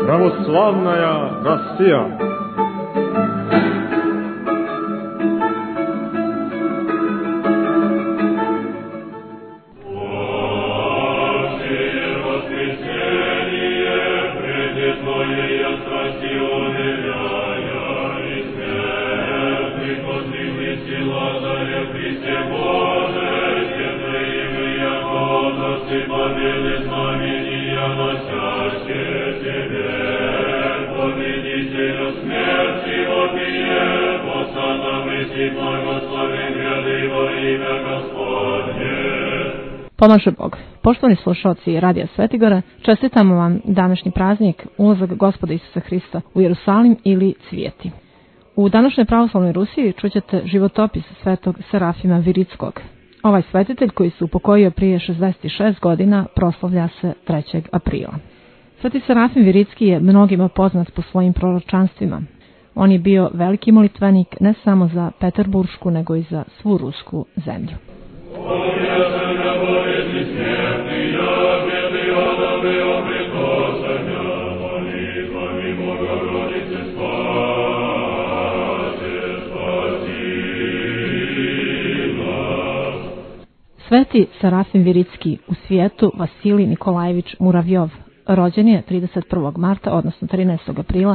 Православная Россия. Pomaže Bog. Poštovani slušalci Radija Svetigora, čestitamo vam današnji praznik, ulazak Gospoda Isusa Hrista u Jerusalim ili Cvijeti. U današnjoj pravoslavnoj Rusiji čućete životopis svetog Serafima Virickog. Ovaj svetitelj, koji se upokojio prije 66 godina, proslavlja se 3. aprila. Sveti Serafim Viricki je mnogima poznat po svojim proročanstvima. On je bio veliki molitvenik ne samo za Peterburšku, nego i za svu rusku zemlju. Sveti Serafim Viricki u svijetu Vasilij Nikolajević Muravjov rođen je 31. marta, odnosno 13. aprila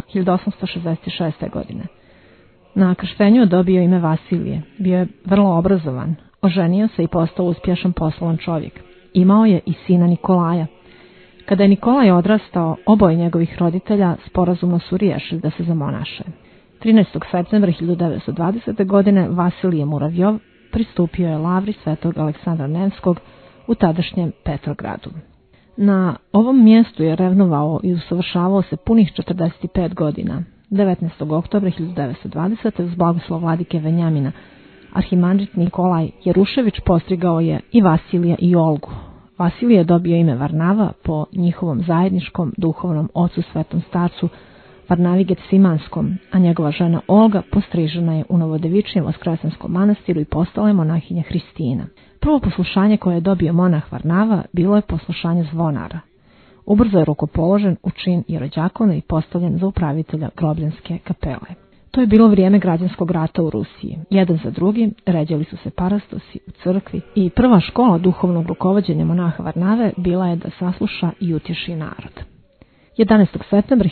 1866. godine. Na krštenju je dobio ime Vasilije, bio je vrlo obrazovan, oženio se i postao uspješan poslovan čovjek. Imao je i sina Nikolaja. Kada je Nikolaj odrastao, oboje njegovih roditelja sporazumno su riješili da se zamonaše. 13. septembra 1920. godine Vasilije Muravjov pristupio je lavri svetog Aleksandra Nevskog u tadašnjem Petrogradu. Na ovom mjestu je revnovao i usavršavao se punih 45 godina. 19. oktobra 1920. uz blagoslov vladike Venjamina, arhimandrit Nikolaj Jerušević postrigao je i Vasilija i Olgu. Vasilije je dobio ime Varnava po njihovom zajedničkom duhovnom ocu svetom starcu Varnavi Getsimanskom, a njegova žena Olga postrižena je u Novodevičijem Voskresenskom manastiru i postala je monahinja Hristina. Prvo poslušanje koje je dobio monah Varnava bilo je poslušanje zvonara. Ubrzo je rukopoložen u čin jerođakona i postavljen za upravitelja grobljanske kapele. To je bilo vrijeme građanskog rata u Rusiji. Jedan za drugim ređali su se parastosi u crkvi i prva škola duhovnog rukovođenja monaha Varnave bila je da sasluša i utješi narod. 11. septembra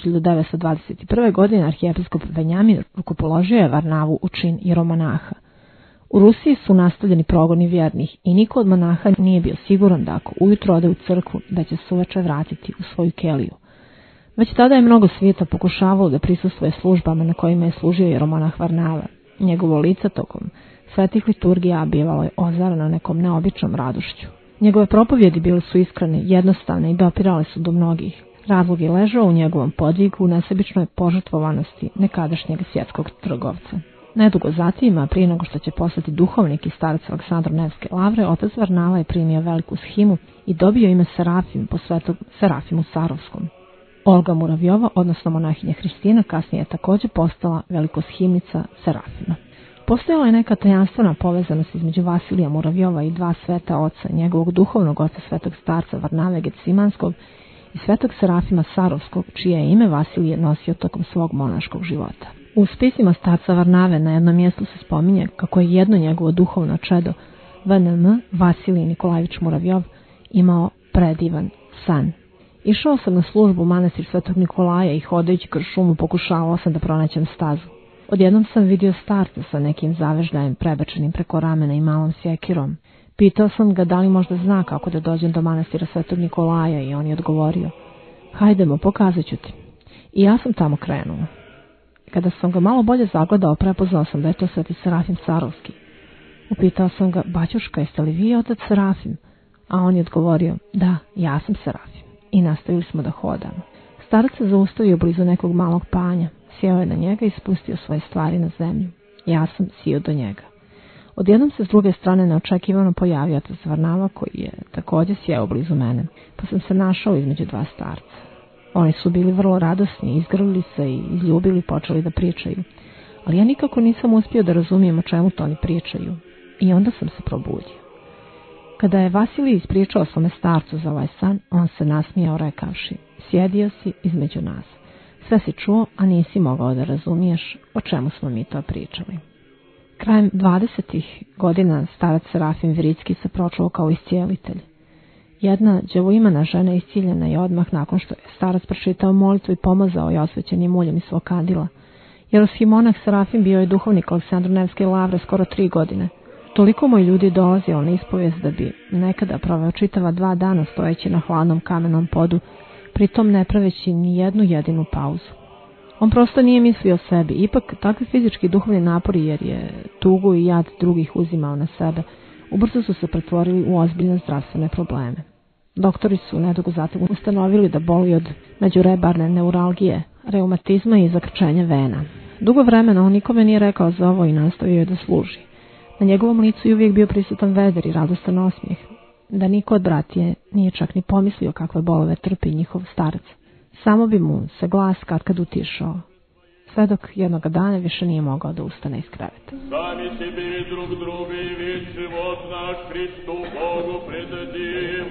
1921. godine arhijepiskop Venjamin rukopoložio je Varnavu u čin jeromonaha. U Rusiji su nastavljeni progoni vjernih i niko od monaha nije bio siguran da ako ujutro ode u crkvu da će se uveče vratiti u svoju keliju. Već tada je mnogo svijeta pokušavalo da prisustvuje službama na kojima je služio jeromonah Varnava. Njegovo lice tokom svetih liturgija bivalo je ozarano nekom neobičnom radošću. Njegove propovjedi bile su iskrene, jednostavne i dopirale su do mnogih. Razlog je ležao u njegovom podvigu, u nesebičnoj požrtvovanosti nekadašnjeg svjetskog trgovca. Nedugo zatim, a prije nego što će postati duhovnik i starac Aleksandra Nevske lavre, otac Varnava je primio veliku shimu i dobio ime Serafim po svetog Serafimu Sarovskom. Olga Muravjova, odnosno monahinja Hristina, kasnije je također postala velikosхimnica Serafima. Postojala je neka tajanstvena povezanost između Vasilija Muravjova i dva sveta oca, njegovog duhovnog oca svetog starca Varnave Getsimanskog i svetog Serafima Sarovskog, čije je ime Vasilije nosio tokom svog monaškog života. U spisima starca Varnave na jednom mjestu se spominje kako je jedno njegovo duhovno čedo, VNM Vasilij Nikolajević Muravjov, imao predivan san. Išao sam na službu u manastir svetog Nikolaja i hodajući kroz šumu pokušavao sam da pronaćem stazu. Odjednom sam vidio starca sa nekim zavežljajem prebačenim preko ramena i malom sjekirom. Pitao sam ga da li možda zna kako da dođem do manastira svetog Nikolaja i on je odgovorio: hajdemo, pokazat ću ti. I ja sam tamo krenuo. Kada sam ga malo bolje zagledao, prepoznao sam da je to sveti Serafim Sarovski. Upitao sam ga: baćuška, jeste li vi otac Serafim? A on je odgovorio: da, ja sam Serafim. I nastavili smo da hodamo. Starac se zaustavio blizu nekog malog panja, sjeo je na njega i spustio svoje stvari na zemlju. Ja sam sjeo do njega. Odjednom se s druge strane neočekivano pojavio otac Varnava, koji je također sjeo blizu mene, pa sam se našao između dva starca. Oni su bili vrlo radosni, izgrlili se i izljubili, počeli da pričaju, ali ja nikako nisam uspio da razumijem o čemu to oni pričaju. I onda sam se probudio. Kada je Vasilij ispričao svome starcu za ovaj san, on se nasmijao rekavši: sjedio si između nas. Sve si čuo, a nisi mogao da razumiješ o čemu smo mi to pričali. Krajem 20. godina starac Serafim Viritski se pročuo kao iscijelitelj. Jedna đavoimana žena iscijeljena je odmah nakon što je starac pročitao molitvu i pomazao je osvećenim uljem iz svog kandila. Jeronski monah Serafim bio je duhovnik Aleksandru Nevske lavre skoro 3 godine. Toliko mu je ljudi dolazilo na ispovijest da bi nekada proveo čitava 2 dana stojeći na hladnom kamenom podu, pritom ne praveći ni jednu jedinu pauzu. On prosto nije mislio o sebi, ipak takvi fizički duhovni napori, jer je tugu i jad drugih uzimao na sebe, ubrzo su se pretvorili u ozbiljne zdravstvene probleme. Doktori su nedugo zatim ustanovili da boli od međurebarne neuralgije, reumatizma i zakrčenja vena. Dugo vremena on nikome nije rekao za ovo i nastavio je da služi. Na njegovom licu je uvijek bio prisutan veder i radostan osmijeh. Da niko od bratije nije čak ni pomislio kakve bolove trpi njihov starac. Samo bi mu se glas kad utišao, sve dok jednoga dana više nije mogao da ustane iz kreveta. Sami sebi drug drugi već život naš Hristu Bogu predadim.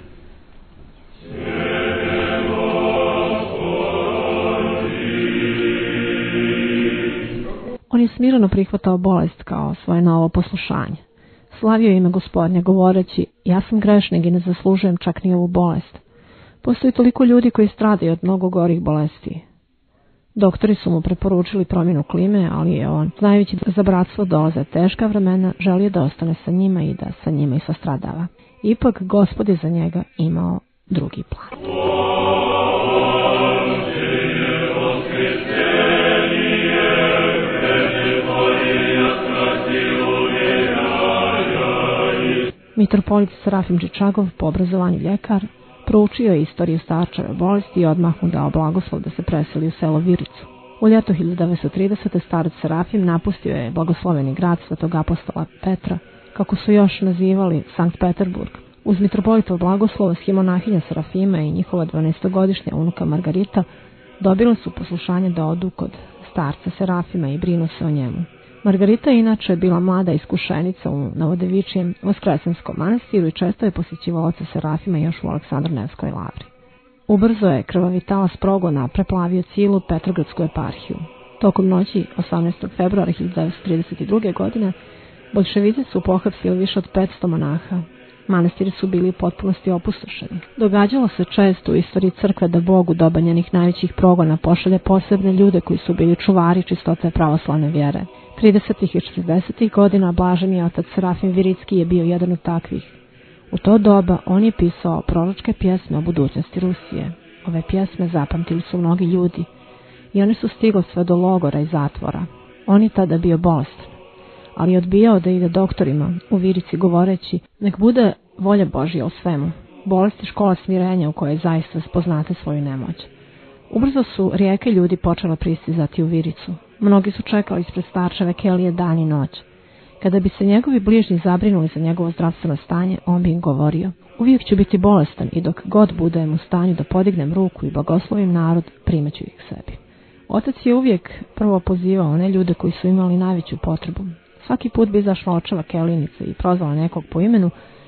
On je smireno prihvatao bolest kao svoje novo poslušanje. Slavio ime Gospodnja govoreći: ja sam grešnik i ne zaslužujem čak ni ovu bolest. Postoji toliko ljudi koji stradaju od mnogo gorih bolesti. Doktori su mu preporučili promjenu klime, ali je on, znajući da za bratstvo dolaze teška vremena, želio da ostane sa njima i da sa njima i sastradava. Ipak Gospod je za njega imao drugi plan. Mitropolit Serafim Čičagov, po obrazovanju ljekar, proučio je istoriju starčeve bolesti i odmah mu dao blagoslov da se preseli u selo Viricu. U ljeto 1930. starac Serafim napustio je blagosloveni grad Svetog apostola Petra, kako su još nazivali Sankt Peterburg. Uz mitropolitov blagoslov schimonahinja Serafima i njihova 12-godišnja unuka Margarita dobili su poslušanje da odu kod starca Serafima i brinu se o njemu. Margarita je inače bila mlada iskušenica u Novodevičijem Voskresenskom manastiru i često je posjećivala oca Serafima još u Aleksandru-Nevskoj lavri. Ubrzo je krvavi talas progona preplavio cijelu Petrogradsku eparhiju. Tokom noći 18. februara 1932. godine boljševici su pohapsili više od 500 monaha. Manastiri su bili u potpunosti opustošeni. Događalo se često u istoriji crkve da Bog u doba njenih najvećih progona pošalje posebne ljude koji su bili čuvari čistote pravoslavne vjere. 30. i 40. godina blaženi otac Serafim Viritski je bio jedan od takvih. U to doba on je pisao proročke pjesme o budućnosti Rusije. Ove pjesme zapamtili su mnogi ljudi i oni su stigli sve do logora i zatvora. On je tada bio bolestan, ali je odbijao da ide doktorima u Virici govoreći: nek bude volja Božja u svemu. Bolest je škola smirenja u kojoj zaista spoznate svoju nemoć. Ubrzo su rijeke ljudi počela pristizati u Viricu. Mnogi su čekali ispred starčeve kelije dan i noć. Kada bi se njegovi bližnji zabrinuli za njegovo zdravstveno stanje, on bi im govorio: uvijek ću biti bolestan i dok god budem u stanju da podignem ruku i blagoslovim narod, primaću ih sebi. Otac je uvijek prvo pozivao one ljude koji su imali najveću potrebu. Svaki put bi izašla očeva kelinice i prozvala nekog po imenu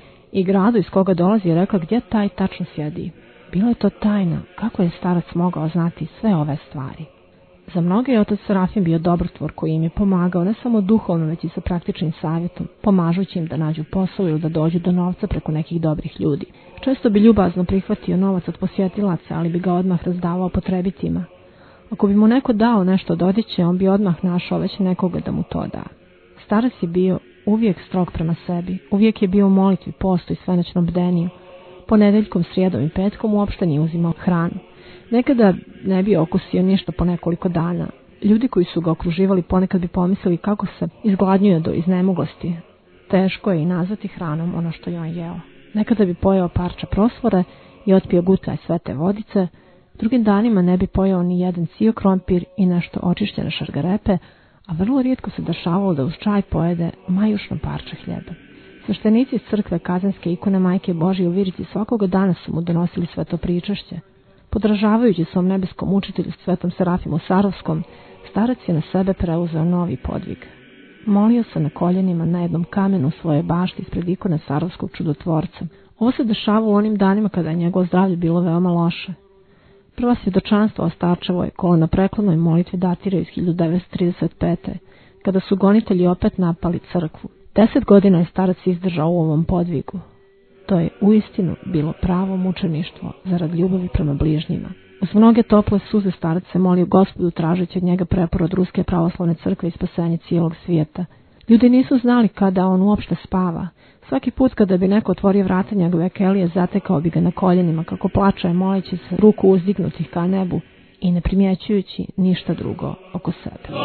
i gradu iz koga dolazi i rekla gdje taj tačno sjedi. Bila je to tajna, kako je starac mogao znati sve ove stvari. Za mnoge je otac Serafim bio dobrotvor koji im je pomagao ne samo duhovno, već i sa praktičnim savjetom, pomažući im da nađu posao ili da dođu do novca preko nekih dobrih ljudi. Često bi ljubazno prihvatio novac od posjetilaca, ali bi ga odmah razdavao potrebitima. Ako bi mu neko dao nešto od odjeće, on bi odmah našao već nekoga da mu to da. Starac je bio uvijek strog prema sebi, uvijek je bio u molitvi, postu i svenačnom bdeniju. Ponedeljkom, srijedom i petkom uopšte nije uzimao hranu. Nekada ne bi okusio ništa po nekoliko dana. Ljudi koji su ga okruživali ponekad bi pomislili kako se izgladnjuje do iznemoglosti. Teško je i nazvati hranom ono što je on jeo. Nekada bi pojeo parče prosvore i otpio gutlaj svete vodice, drugim danima ne bi pojeo ni jedan cio krompir i nešto očišćene šargarepe, a vrlo rijetko se dešavalo da uz čaj pojede majušno parče hljeba. Sveštenici iz crkve Kazanske ikone Majke Božje u Virici svakoga dana su mu donosili sveto pričašće. Podražavajući svom nebeskom učitelju svetom Serafimu Sarovskom, starac je na sebe preuzeo novi podvig. Molio se na koljenima na jednom kamenu u svojoj bašti ispred ikone Sarovskog čudotvorca. Ovo se dešava u onim danima kada je njegovo zdravlje bilo veoma loše. Prva svjedočanstva o Starčevoj kolonoprekladnoj molitvi datiraju iz 1935. kada su gonitelji opet napali crkvu. 10 godina je starac izdržao u ovom podvigu. To je uistinu bilo pravo mučeništvo zarad ljubavi prema bližnjima. Uz mnoge tople suze starac se molio Gospodu tražeći od njega preporod Ruske pravoslavne crkve i spasenje cijelog svijeta. Ljudi nisu znali kada on uopšte spava. Svaki put kada bi neko otvorio vrata njegove kelije, zatekao bi ga na koljenima kako plače, moleći se, ruku uzdignutih ka nebu i ne primjećujući ništa drugo oko sebe.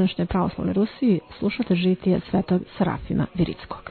današnjoj pravoslavnoj Rusiji slušate žitije svetog Serafima Virickog.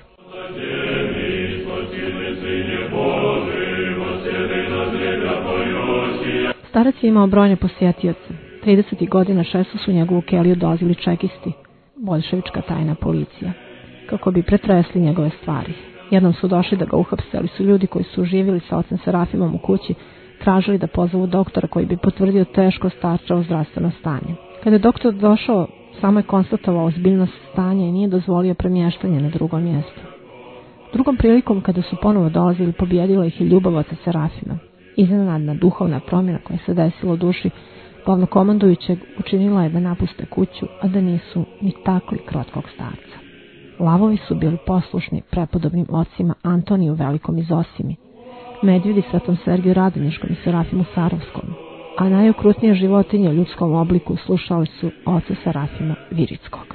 Starac je imao brojne posjetioce. 30. godina često su u njegovu keliju dolazili čekisti, boljševička tajna policija, kako bi pretresli njegove stvari. Jednom su došli da ga uhapse, ali su ljudi koji su živjeli sa ocem Serafimom u kući tražili da pozovu doktora koji bi potvrdio teško starčevo zdravstveno stanje. Kada je doktor došao, samo je konstatovao ozbiljnost stanja i nije dozvolio premještanje na drugo mjesto. Drugom prilikom, kada su ponovo dolazili, pobjedila ih je ljubav oca Serafima. Iznenadna duhovna promjena koja se desila u duši glavnokomandujućeg učinila je da napuste kuću, a da nisu ni takli krotkog starca. Lavovi su bili poslušni prepodobnim ocima Antoniju Velikom i Zosimi, medvjedi svetom Sergiju Radonjiškom i Serafimu Sarovskom, a najokrutnije životinje u ljudskom obliku slušali su oca Serafima Virickog.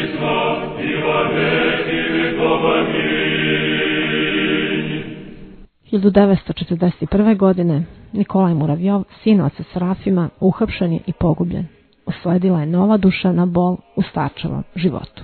1941. godine Nikolaj Muravjov, sin oca Serafima, uhapšen je i pogubljen. Usledila je nova duševna bol u starčevom životu.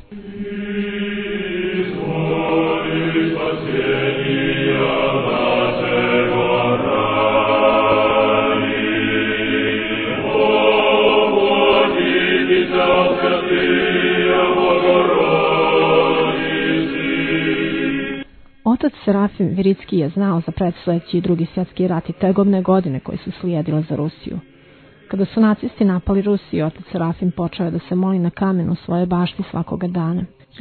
Otac Serafim Viricki je znao za predstojeći Drugi svjetski rat i tegobne godine koje su slijedile za Rusiju. Kada su nacisti napali Rusiju, otac Serafim počeo je da se moli na kamenu svoje bašti svakoga dana.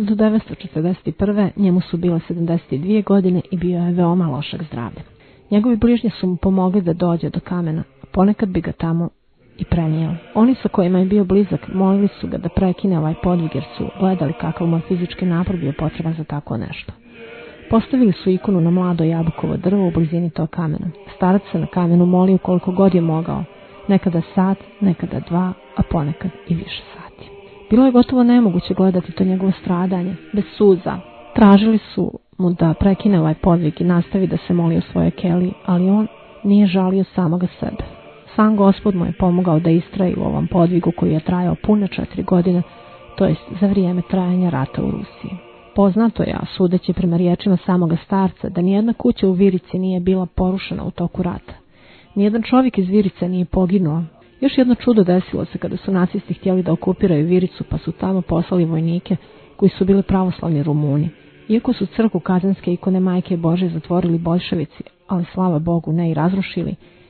1941. njemu su bile 72 godine i bio je veoma lošeg zdravlja. Njegovi bližnji su mu pomogli da dođe do kamena, a ponekad bi ga tamo i prenijeli. Oni sa kojima je bio blizak molili su ga da prekine ovaj podvig jer su gledali kakav mu fizički napor bio potreban za tako nešto. Postavili su ikonu na mlado jabukovo drvo u blizini tog kamena. Starac se na kamenu molio koliko god je mogao, nekada sat, nekada 2, a ponekad i više sati. Bilo je gotovo nemoguće gledati to njegovo stradanje, bez suza. Tražili su mu da prekine ovaj podvig i nastavi da se moli u svojoj keliji, ali on nije žalio samoga sebe. Sam Gospod mu je pomogao da istraji u ovom podvigu koji je trajao pune 4 godine, to jest za vrijeme trajanja rata u Rusiji. Poznato je, a sudeći prema riječima samoga starca, da nijedna kuća u Virici nije bila porušena u toku rata. Nijedan čovjek iz Virice nije poginuo. Još jedno čudo desilo se kada su nacisti htjeli da okupiraju Viricu, pa su tamo poslali vojnike koji su bili pravoslavni Rumuni. Iako su crkvu Kazanske ikone Majke Božje zatvorili boljševici, ali slava Bogu ne i razrušili,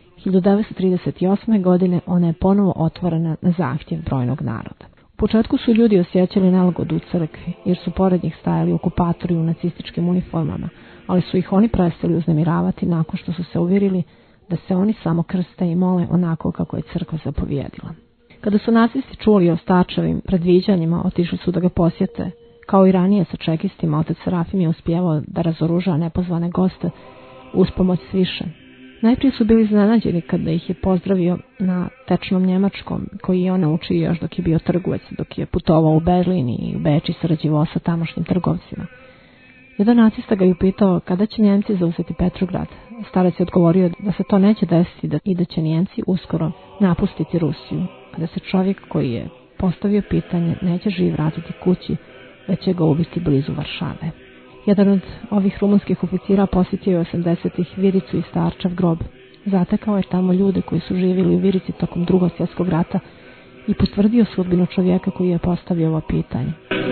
1938. godine ona je ponovo otvorena na zahtjev brojnog naroda. U početku su ljudi osjećali nelagodu u crkvi, jer su pored njih stajali okupatori u nacističkim uniformama, ali su ih oni prestali uznemiravati nakon što su se uvjerili da se oni samo krste i mole onako kako je crkva zapovjedila. Kada su nacisti čuli o starčevim predviđanjima, otišli su da ga posjete. Kao i ranije sa čekistima, otac Serafim je uspjevao da razoruža nepozvane goste uz pomoć sviše. Najprije su bili iznenađeni kada ih je pozdravio na tečnom njemačkom, koji je on naučio još dok je bio trgovac, dok je putovao u Berlin i u Beč i sarađivao sa tamošnjim trgovcima. Jedan nacista ga je upitao kada će Njemci zauzeti Petrograd. Starac je odgovorio da se to neće desiti i da će Njemci uskoro napustiti Rusiju, a da se čovjek koji je postavio pitanje neće živ vratiti kući, već će ga ubiti blizu Varšave. Jedan od ovih rumunskih oficira posjetio je 80-ih Viricu i starčev grob. Zatekao je tamo ljude koji su živjeli u Virici tokom Drugog svjetskog rata i potvrdio sudbinu čovjeka koji je postavio ovo pitanje.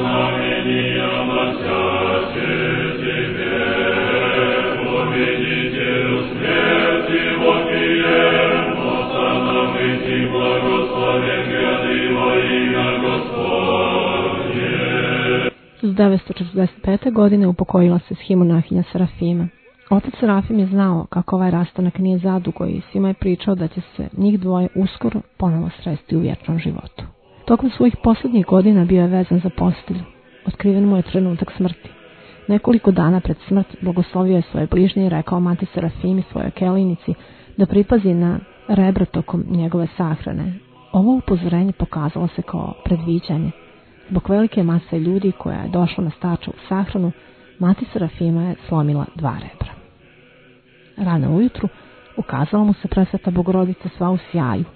Iz 1945. godine upokojila se shimonahija Serafima. Otac Serafim je znao kako ovaj rastanak nije zadugo i svima je pričao da će se njih dvoje uskoro ponovo sresti u vječnom životu. Tokom svojih posljednjih godina bio je vezan za postelju. Otkriven mu je trenutak smrti. Nekoliko dana pred smrt blagoslovio je svoje bližnje i rekao mati Serafimi svojoj kelinici da pripazi na rebra tokom njegove sahrane. Ovo upozorenje pokazalo se kao predviđanje. Zbog velike mase ljudi koja je došla na starčevu sahranu, mati Serafima je slomila 2 rebra. Rano ujutru ukazala mu se presveta Bogorodica sva u sjaju.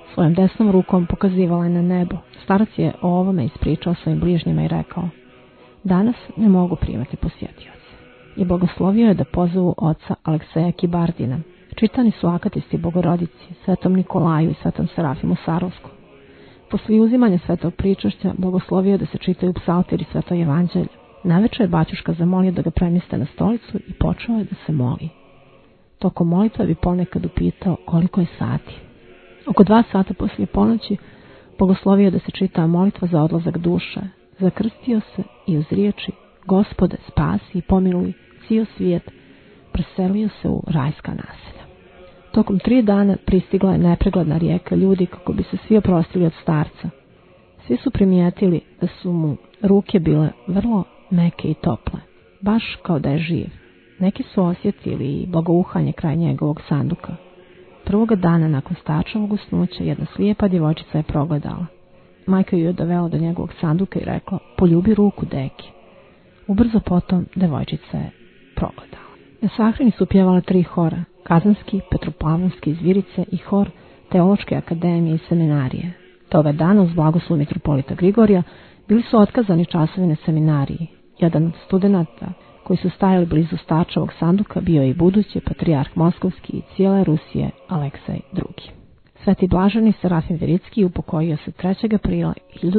Svojom desnom rukom pokazivala je na nebo. Starac je o ovome ispričao svojim bližnjima i rekao: danas ne mogu primati posjetioce. I blagoslovio je da pozovu oca Alekseja Kibardina. Čitani su akatisti Bogorodici, svetom Nikolaju i svetom Serafimu Sarovsku. Posle uzimanja svetog pričašća blagoslovio je da se čitaju psaltir i sveto evanđelje. Navečer je baćuška zamolio da ga premiste na stolicu i počeo je da se moli. Tokom molitve bi ponekad upitao koliko je sati. Oko 2 sata poslije ponoći blagoslovio je da se čita molitva za odlazak duše. Zakrstio se i uz riječi: Gospode, spasi i pomiluj cijel svijet, preselio se u rajska naselja. Tokom 3 dana pristigla je nepregledna rijeka ljudi kako bi se svi oprostili od starca. Svi su primijetili da su mu ruke bile vrlo meke i tople, baš kao da je živ. Neki su osjetili i blagouhanje kraj njegovog sanduka. Prvoga dana nakon starčevog usnuća jedna slijepa djevojčica je progledala. Majka ju je dovela do njegovog sanduka i rekla: poljubi ruku, deki. Ubrzo potom djevojčica je progledala. Na sahrani su pjevale 3 hora: Kazanski, Petropavlovski iz Virice i hor Teološke akademije i seminarije. Toga dana uz blagoslov mitropolita Grigorija bili su otkazani časovi na seminariji. Jedan od studenata koji su stajali blizu starčevog sanduka bio je i budući patrijarh Moskovski i cijele Rusije Aleksej II. Sveti blaženi Serafim Viritski upokojio se 3. aprila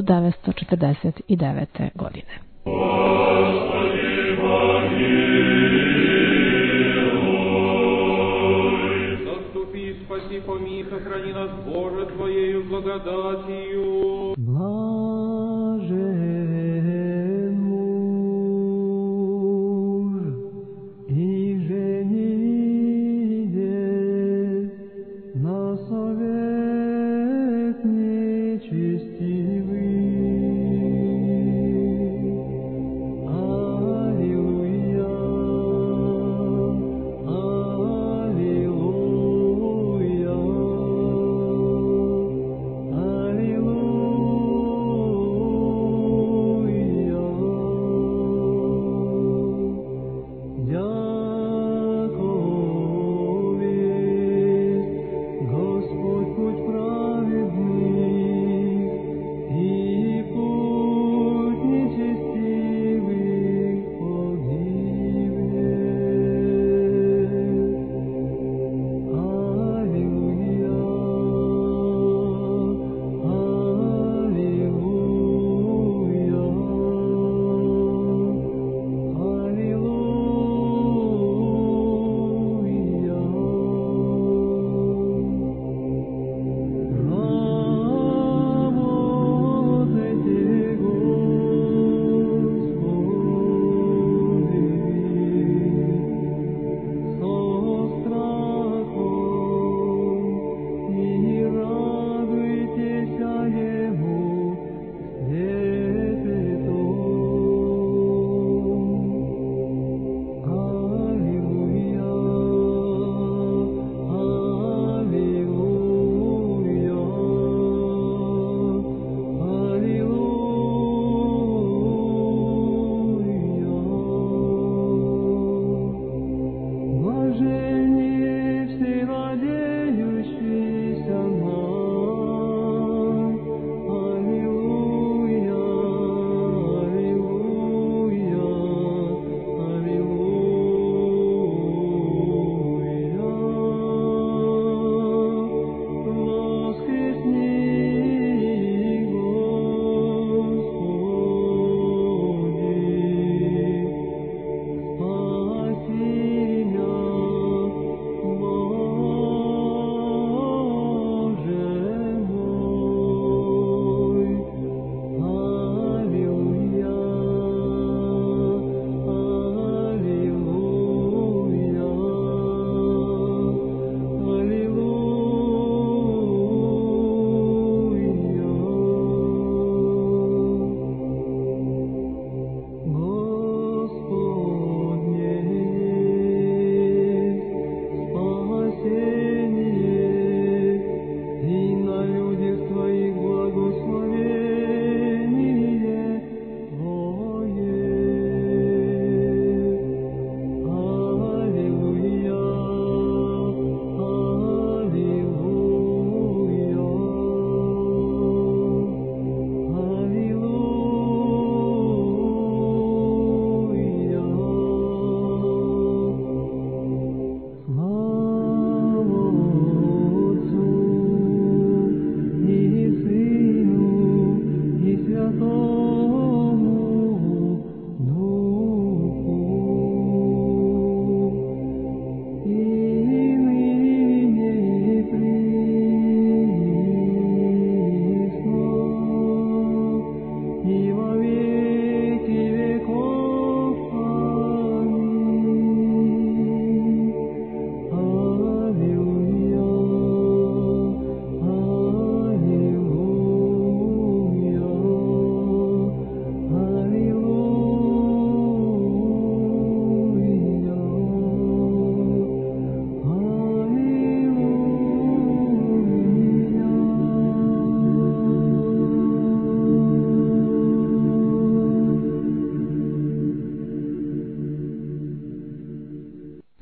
1949. godine. Заступи, спаси, помилуй, сохрани нас, Боже, Твоею благодатью. Блажен муж и женихе на совет нечестивый. Аллилуйя, аллилуйя, аллилуйя.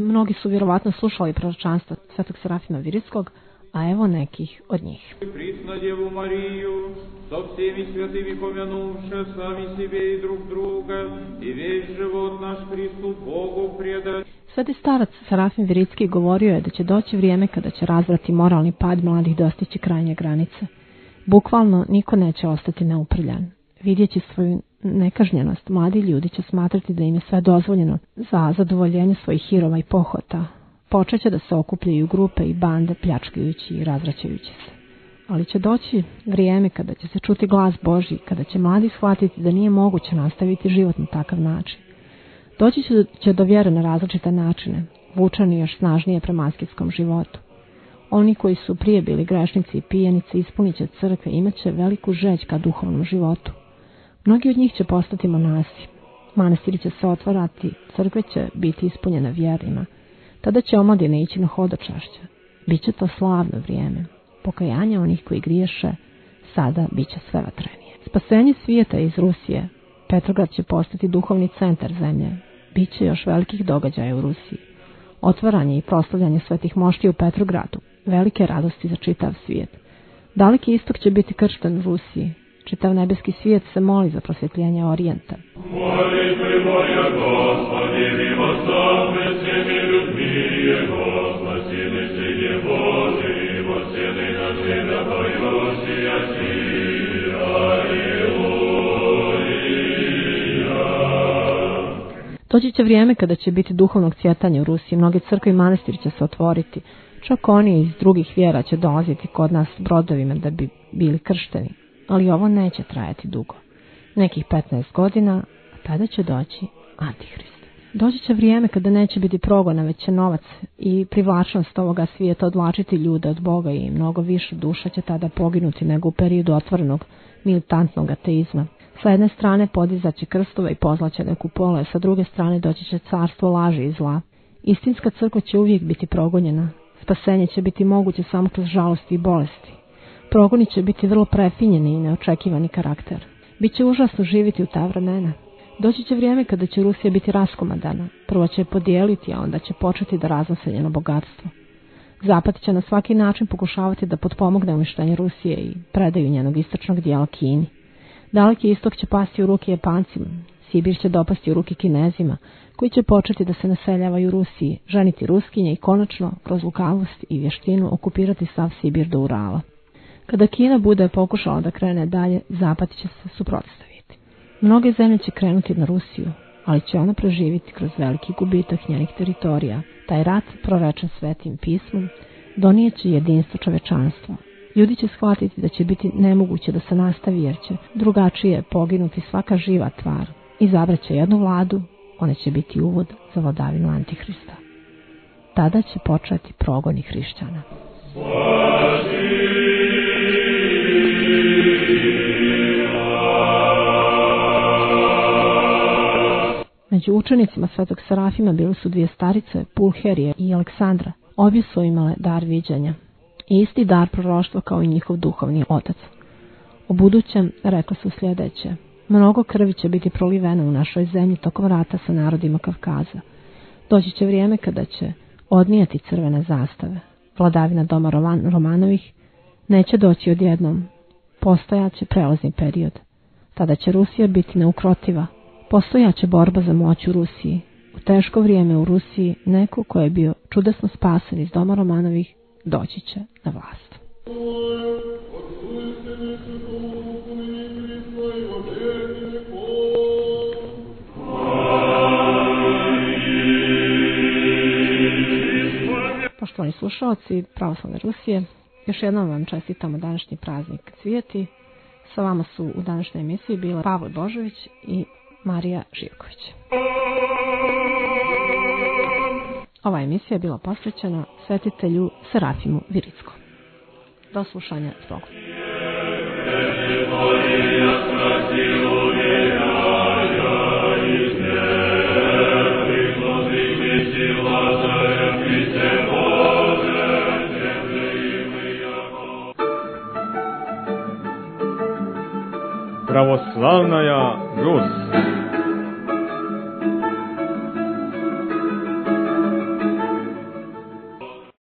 Mnogi su vjerovatno slušali proročanstva Svetog Serafima Viritskog, a evo nekih od njih. Prisna Djevu Mariju, со всеми святыми помянувши сами себе и друг друга, и весь живот наш Христу Богу предать. Sveti starac Serafim Viritski govorio je da će doći vrijeme kada će razvrat i moralni pad mladih dostići krajnje granice. Bukvalno niko neće ostati neuprljan. Vidjeći svoju nekažnjenost, mladi ljudi će smatrati da im je sve dozvoljeno za zadovoljenje svojih hirova i pohota. Počeće da se okupljaju grupe i bande, pljačkajući i razvraćajući se. Ali će doći vrijeme kada će se čuti glas Božji, kada će mladi shvatiti da nije moguće nastaviti život na takav način. Doći će do vjere na različite načine, vučani još snažnije prema asketskom životu. Oni koji su prije bili grešnici i pijenici ispunit će crkve, imat će veliku žeđ ka duhovnom životu. Mnogi od njih će postati monasi. Manastiri će se otvarati, crkve će biti ispunjene vjerima. Tada će omladine ići na hodočašće. Biće to slavno vrijeme. Pokajanje onih koji griješe sada biće sve vatrenije. Spasenje svijeta iz Rusije. Petrograd će postati duhovni centar zemlje. Biće još velikih događaja u Rusiji. Otvaranje i proslavljanje svetih mošti u Petrogradu. Velike radosti za čitav svijet. Daleki istok će biti kršten u Rusiji. Čitav nebeski svijet se moli za prosvjetljenje Orijenta. Молитвы моя, Господи, мимо сам всеми людьми Его, спасибо Сыне Божий, во всех на Тебя поющие си, Аллилуйя. Doći će vrijeme kada će biti duhovnog cvjetanja u Rusiji. Mnoge crkve i manastiri će se otvoriti. Čak oni iz drugih vjera će dolaziti kod nas brodovima da bi bili kršteni. Ali ovo neće trajati dugo. Nekih 15 godina, a tada će doći Antihrist. Doći će vrijeme kada neće biti progona, već će novac i privlačnost ovoga svijeta odvlačiti ljude od Boga i mnogo više duša će tada poginuti nego u periodu otvorenog militantnog ateizma. Sa jedne strane podizaće krstove i pozlaćene kupole, sa druge strane doći će carstvo laži i zla. Istinska crkva će uvijek biti progonjena. Spasenje će biti moguće samo kroz žalosti i bolesti. Progoni će biti vrlo prefinjeni i neočekivani karakter. Biće užasno živjeti u ta vremena. Doći će vrijeme kada će Rusija biti raskomadana. Prvo će je podijeliti, a onda će početi da raznose njeno bogatstvo. Zapad će na svaki način pokušavati da potpomogne uništenje Rusije i predaju njenog istočnog dijela Kini. Daleki istok će pasti u ruke Japancima. Sibir će dopasti u ruke Kinezima, koji će početi da se naseljavaju u Rusiji, ženiti Ruskinje i konačno, kroz lukavost i vještinu, okupirati sav Sibir do Urala. Kada Kina bude pokušala da krene dalje, Zapad će se suprotstaviti. Mnoge zemlje će krenuti na Rusiju, ali će ona preživiti kroz veliki gubitak njenih teritorija. Taj rat, prorečen Svetim pismom, donijeće jedinstvo čovečanstva. Ljudi će shvatiti da će biti nemoguće da se nastavi jer će drugačije poginuti svaka živa tvar. Izabraće jednu vladu, ona će biti uvod za vladavinu Antihrista. Tada će početi progoni hrišćana. Među učenicima Svetog Serafima bili su dvije starice, Pulherije i Aleksandra. Obje su imale dar viđenja i isti dar proroštva kao i njihov duhovni otac. U budućem rekla su sljedeće: mnogo krvi će biti proliveno u našoj zemlji tokom rata sa narodima Kavkaza. Doći će vrijeme kada će odnijeti crvene zastave. Vladavina doma Romanovih neće doći odjednom. Postojaće prelazni period. Tada će Rusija biti neukrotiva. Postojaće borba za moć u Rusiji. U teško vrijeme u Rusiji neko ko je bio čudesno spasen iz doma Romanovih doći će na vlast. Poštovani slušalci Pravoslavne Rusije, još jednom vam čestitamo današnji praznik Cvijeti. Sa vama su u današnjoj emisiji bila Pavle Božović i Marija Živković. Ova emisija je bila posvećena svetitelju Serafimu Viritskom. Do slušanja s Bogom. Православная Русь.